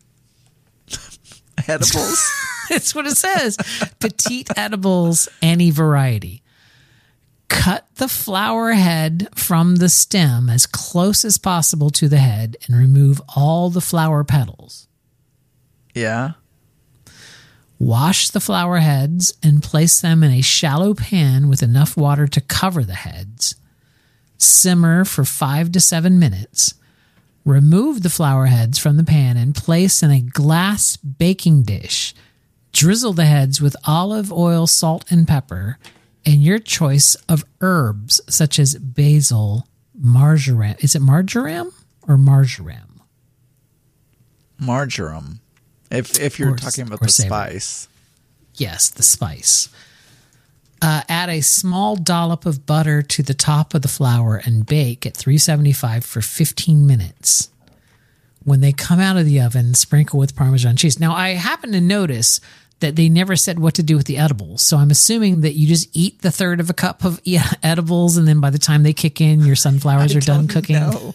Edibles? That's what it says. Petite edibles, any variety. Cut the flower head from the stem as close as possible to the head and remove all the flower petals. Yeah. Wash the flower heads and place them in a shallow pan with enough water to cover the heads. Simmer for 5 to 7 minutes. Remove the flower heads from the pan and place in a glass baking dish. Drizzle the heads with olive oil, salt, and pepper, and your choice of herbs such as basil, marjoram. Is it marjoram or marjoram? Marjoram. If you're talking about the spice. Yes, the spice. Add a small dollop of butter to the top of the flour and bake at 375 for 15 minutes. When they come out of the oven, sprinkle with Parmesan cheese. Now, I happen to notice that they never said what to do with the edibles. So I'm assuming that you just eat the third of a cup of edibles, and then by the time they kick in, your sunflowers are done cooking. No.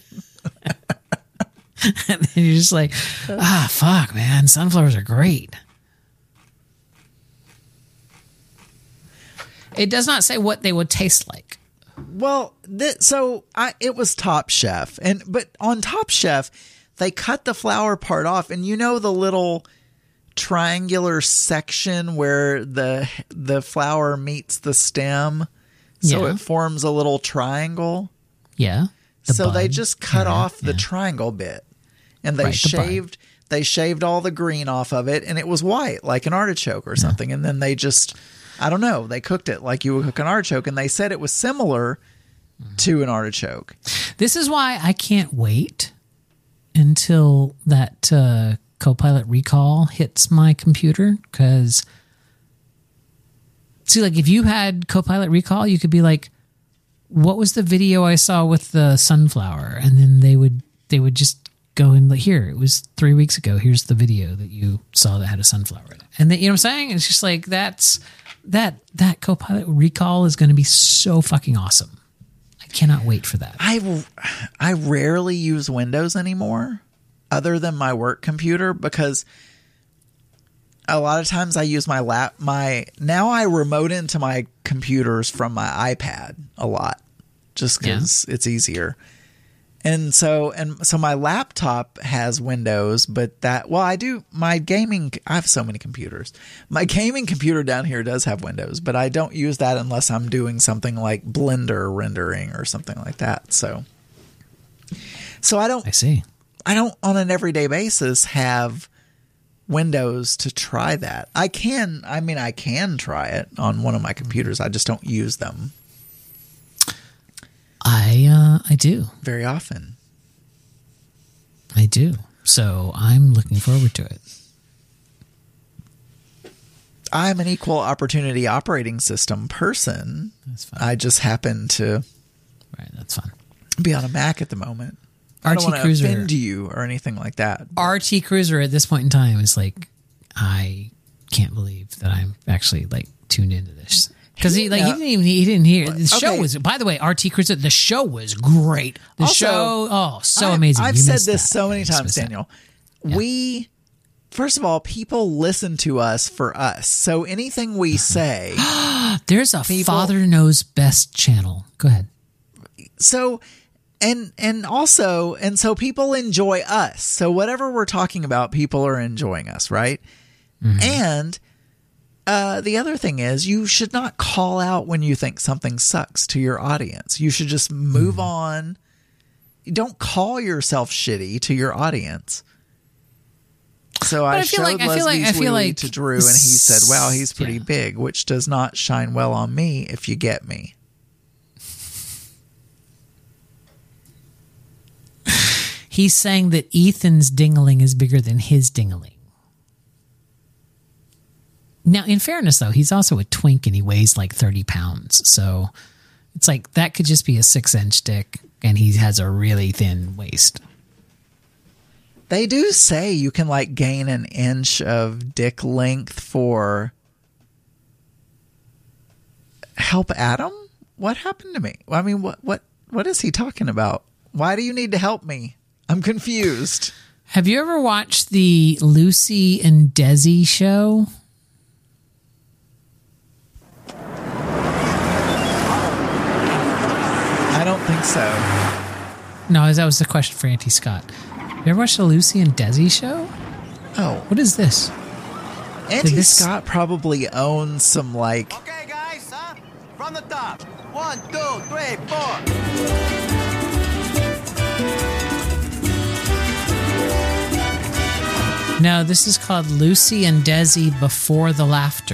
And then you're just like, fuck, man, sunflowers are great. It does not say what they would taste like. Well, it was Top Chef, but on Top Chef, they cut the flour part off, and you know the little triangular section where the flour meets the stem, so it forms a little triangle. Yeah. So they just cut off the triangle bit, and they shaved all the green off of it, and it was white like an artichoke or something. And then they just, I don't know, they cooked it like you would cook an artichoke, and they said it was similar to an artichoke. This is why I can't wait until that Copilot recall hits my computer, because see, like if you had Copilot recall, you could be like, what was the video I saw with the sunflower? And then they would just go and like, here, it was 3 weeks ago. Here's the video that you saw that had a sunflower in it. And then, you know what I'm saying? It's just like, that Copilot recall is going to be so fucking awesome. I cannot wait for that. I rarely use Windows anymore, other than my work computer, because a lot of times I use now I remote into my computers from my iPad a lot, just because it's easier. And so my laptop has Windows, but I have so many computers. My gaming computer down here does have Windows, but I don't use that unless I'm doing something like Blender rendering or something like that. So I don't on an everyday basis have Windows to try that. I can try it on one of my computers. I just don't use them. I do very often. I do. So I'm looking forward to it. I'm an equal opportunity operating system person. That's fine. I just happen to that's fine. Be on a Mac at the moment. I don't want to offend you or anything like that. RT Cruiser at this point in time is like, I can't believe that I'm actually like tuned into this. Because he didn't hear the show was. By the way, RT Cruiser, the show was great. So amazing. I've said this so many times, Daniel. Yeah. First of all, people listen to us for us. So anything we say, there's a Father Knows Best channel. Go ahead. So so people enjoy us. So whatever we're talking about, people are enjoying us, right? Mm-hmm. And the other thing is, you should not call out when you think something sucks to your audience. You should just move on. You don't call yourself shitty to your audience. So I showed Lesbie's Willy to Drew, and he said, wow, he's pretty big, which does not shine well on me, if you get me. He's saying that Ethan's dingling is bigger than his dingling. Now, in fairness, though, he's also a twink and he weighs like 30 pounds. So it's like that could just be a 6-inch dick and he has a really thin waist. They do say you can like gain an inch of dick length for help Adam? What happened to me? I mean, what is he talking about? Why do you need to help me? I'm confused. Have you ever watched the Lucy and Desi show? I don't think so. No, that was the question for Auntie Scott. You ever watched the Lucy and Desi show? Oh. What is this? Auntie Scott probably owns some like... Okay, guys, from the top. 1, 2, 3, 4. No, this is called Lucy and Desi Before the Laughter.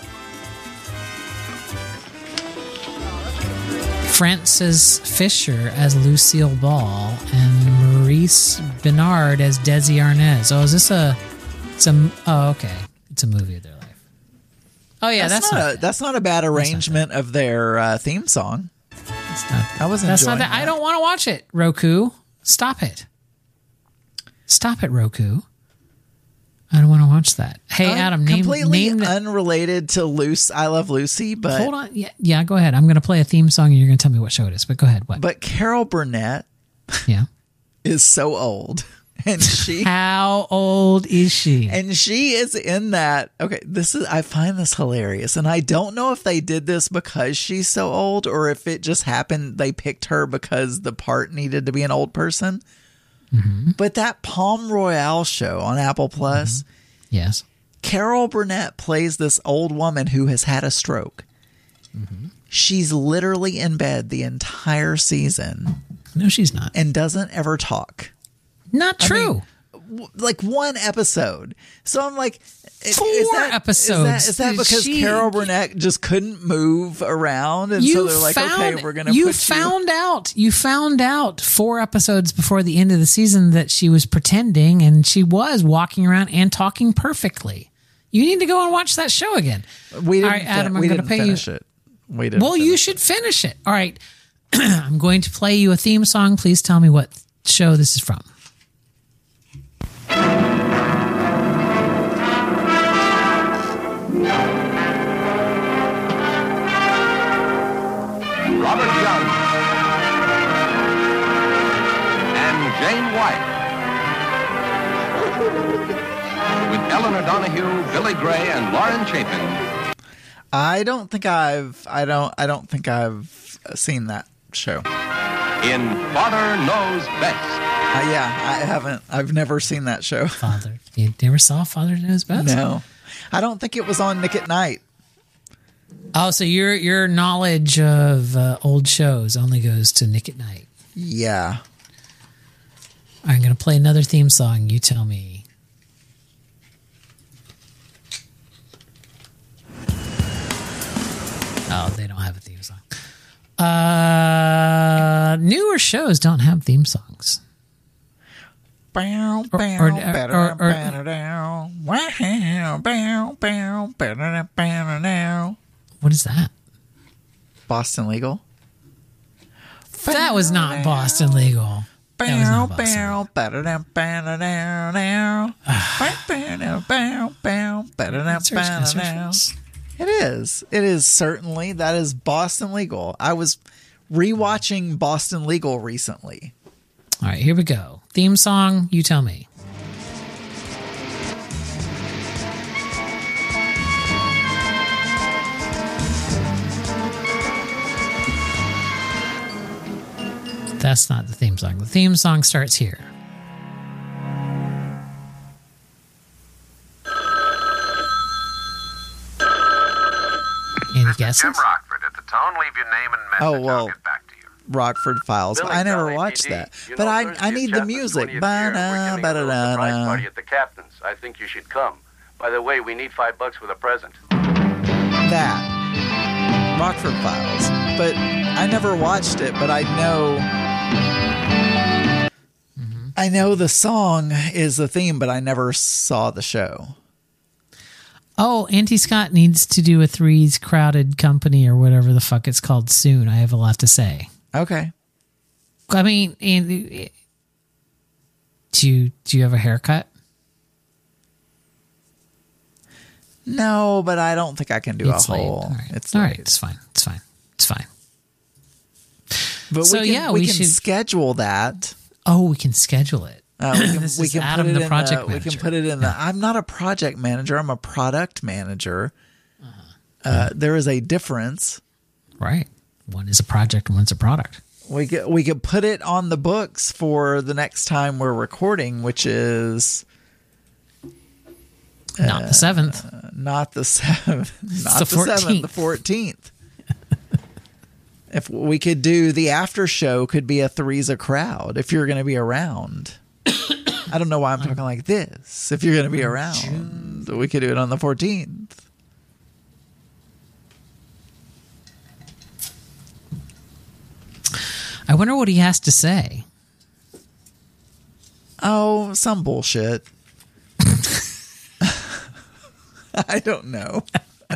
Frances Fisher as Lucille Ball and Maurice Benard as Desi Arnaz. Oh, is this oh, okay. It's a movie of their life. Oh, yeah, that's not a bad arrangement of their theme song. I was enjoying that. I don't want to watch it, Roku. Stop it. Stop it, Roku. I don't want to watch that. Hey, Adam, completely unrelated to I Love Lucy, but hold on. Yeah, go ahead. I'm going to play a theme song, and you're going to tell me what show it is. But go ahead. What? But Carol Burnett, is so old, And she, how old is she? And she is in that. Okay, I find this hilarious, and I don't know if they did this because she's so old or if it just happened they picked her because the part needed to be an old person. Mm-hmm. But that Palm Royale show on Apple Plus, yes, Carol Burnett plays this old woman who has had a stroke. Mm-hmm. She's literally in bed the entire season. No, she's not, and doesn't ever talk. Not true. I mean, like one episode. So I'm like, 4 episodes. Is that because Carol Burnett just couldn't move around, and so they're like, okay, we're going to put you. You found out 4 episodes before the end of the season that she was pretending, and she was walking around and talking perfectly. You need to go and watch that show again. We didn't. All right, Adam, I'm going to pay finish you. It. We didn't. Well, you should finish it. All right, I'm going to play you a theme song. Please tell me what show this is from. Robert Young and Jane White, with Eleanor Donahue, Billy Gray, and Lauren Chapin. I don't think I've seen that show. In Father Knows Best. Yeah, I haven't. I've never seen that show. Father, you never saw Father Knows Best? No, I don't think it was on Nick at Night. Oh, so your knowledge of old shows only goes to Nick at Night. Yeah. I'm going to play another theme song. You tell me. Oh, they don't have a theme song. Newer shows don't have theme songs. What is that? Boston Legal? That was not Boston Legal. That was not Boston Legal. It is. It is certainly. That is Boston Legal. I was rewatching Boston Legal recently. All right, here we go. Theme song, you tell me. That's not the theme song. The theme song starts here. Any guesses? Jim Rockford at the tone. Leave your name and message. Oh, well, I'll get back to you. Rockford Files. Billy, I never Billy, watched PD. that. You But know, I Thursday need at the music. 20th year, we're giving a little surprise party Ba-da-ba-da. at the Captain's. I think you should come. By the way, we need $5 for the present. That. Rockford Files. But I never watched it, but I know... I know the song is the theme, but I never saw the show. Oh, Auntie Scott needs to do a Three's Crowded Company or whatever the fuck it's called soon. I have a lot to say. Okay. I mean, do you have a haircut? No, but I don't think I can do It's a late. whole. All right. It's all late. right. It's fine. It's fine. It's fine. But So, we can, yeah, we we can should- schedule that. Oh, we can schedule it. This We is can Adam, put it the in project We can manager. put it in the. I'm not a project manager. I'm a product manager. There is a difference. Right. One is a project and one's a product. We could put it on the books for the next time we're recording, which is Not the 7th. not the 7th, not the the 7th, the 14th. If we could do the after show, could be a Three's a Crowd if you're going to be around. I don't know why I'm talking like this. If you're going to be around, we could do it on the 14th. I wonder what he has to say. Oh, some bullshit. I don't know.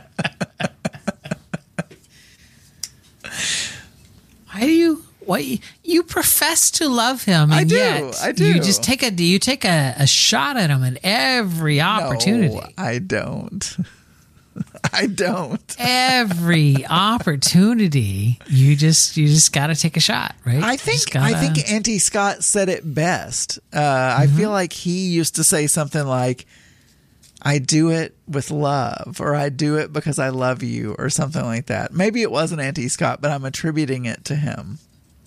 Why do you? What you profess to love him? And I do. Yet I do. You just take a shot at him at every opportunity. No, I don't. I don't. Every opportunity, you just got to take a shot, right? I think Auntie Scott said it best. I feel like he used to say something like, I do it with love, or I do it because I love you, or something like that. Maybe it wasn't Auntie Scott, but I'm attributing it to him.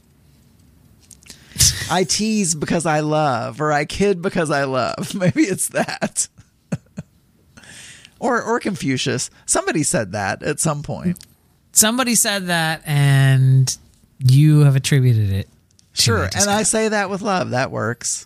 I tease because I love, or I kid because I love. Maybe it's that. Or Confucius. Somebody said that at some point. Somebody said that, and you have attributed it. Sure, and I say that with love. That works.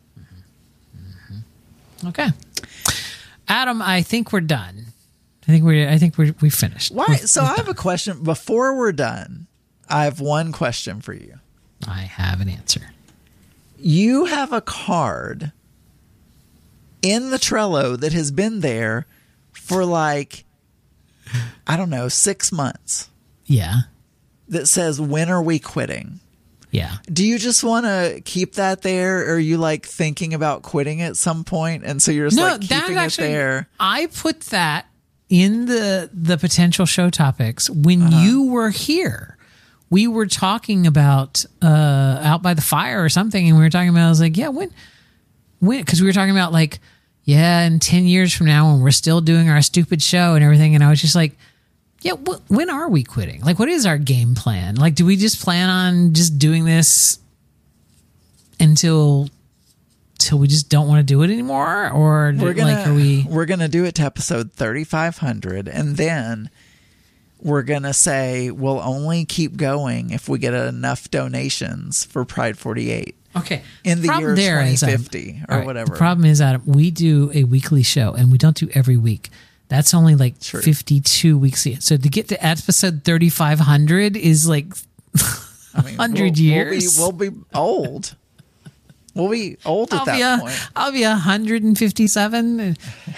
Okay, Adam, I think we're done. I think we finished. Why? So I have a question. Before we're done, I have one question for you. I have an answer. You have a card in the Trello that has been there for like, I don't know, 6 months. Yeah. That says, when are we quitting? Yeah. Do you just want to keep that there? Or are you like thinking about quitting at some point? And so you're just like keeping it there? I put that in the potential show topics when you were here. We were talking about out by the fire or something. And we were talking about, I was like, yeah, when, because we were talking about like, yeah, in 10 years from now when we're still doing our stupid show and everything. And I was just like, yeah, when are we quitting? Like, what is our game plan? Like, do we just plan on just doing this until we just don't want to do it anymore? Or we're going to do it to episode 3,500. And then we're going to say we'll only keep going if we get enough donations for Pride 48. Okay. In the year 2050 or right, whatever. The problem is, Adam, we do a weekly show and we don't do every week. That's only like 52 weeks. So to get to episode 3,500 is like 100 years. We'll be old. We'll be old at that point. I'll be 157.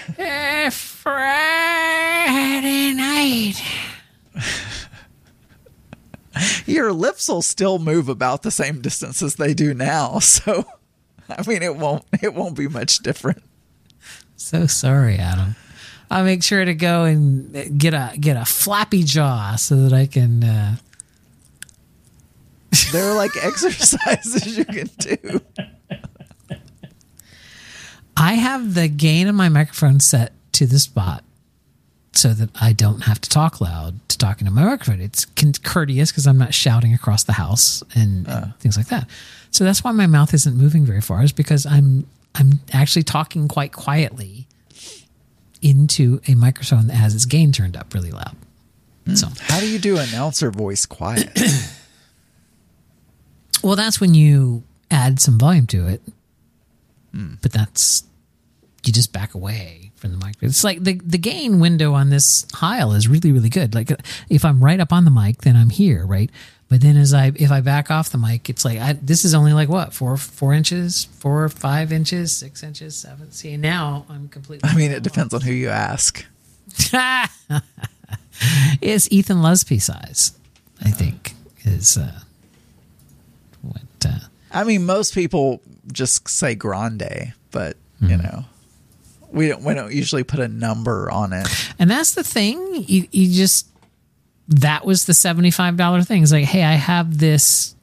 Friday night. Your lips will still move about the same distance as they do now. So, I mean, it won't be much different. So sorry, Adam. I'll make sure to go and get a flappy jaw so that I can. There are like exercises you can do. I have the gain of my microphone set to the spot so that I don't have to talk loud to talk into my microphone. It's courteous because I'm not shouting across the house and things like that. So that's why my mouth isn't moving very far, is because I'm actually talking quite quietly into a microphone that has its gain turned up really loud. So how do you do announcer voice quiet? Well, that's when you add some volume to it. But you just back away from the mic. It's like the gain window on this Heil is really, really good. Like if I'm right up on the mic, then I'm here, right? But then if I back off the mic, it's like this is only like what, 4 inches, 4 or 5 inches, 6 inches, 7. See, now I'm completely. I mean, it depends on who you ask. It's Ethan Lusby size, I think, is what. I mean, most people just say grande, but you know, we don't usually put a number on it. And that's the thing. You just, that was the $75 thing. It's like, hey, I have this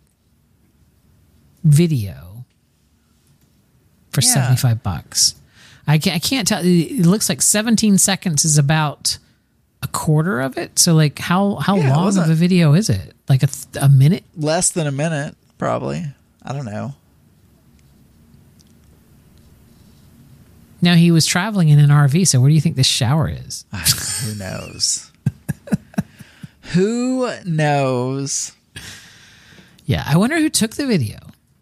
video for $75. I can't tell. It looks like 17 seconds is about a quarter of it. So like, how long of a video is it? Like a minute? Less than a minute, probably. I don't know. Now, he was traveling in an RV, so where do you think this shower is? Who knows? Who knows? Yeah, I wonder who took the video.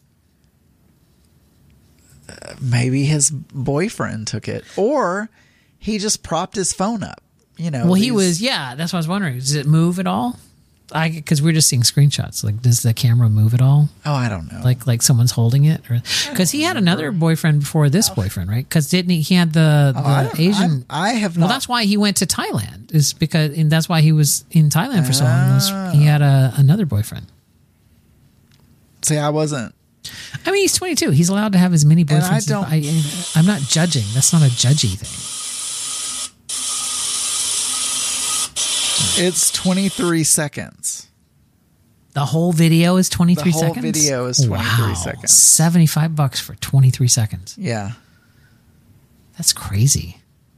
Maybe his boyfriend took it. Or he just propped his phone up. You know. Well, he was, that's what I was wondering. Does it move at all? Because we're just seeing screenshots. Like, does the camera move at all? Oh, I don't know. Like someone's holding it, because he had another boyfriend before this boyfriend, right? Because didn't he had the Asian? I have not. Well, that's why he went to Thailand. Is because, and that's why he was in Thailand for so long. He had another boyfriend. See, I wasn't. I mean, he's 22. He's allowed to have as many boyfriends. I'm not judging. That's not a judgy thing. It's 23 seconds. The whole video is 23 seconds? The whole video is 23 seconds. $75 for 23 seconds. Yeah. That's crazy.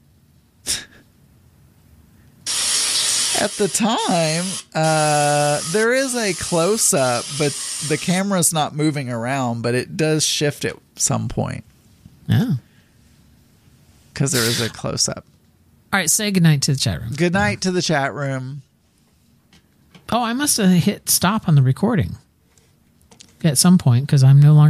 At the time, there is a close-up, but the camera's not moving around, but it does shift at some point. Yeah. Because there is a close-up. All right, say goodnight to the chat room. Good night to the chat room. Oh, I must have hit stop on the recording at some point because I'm no longer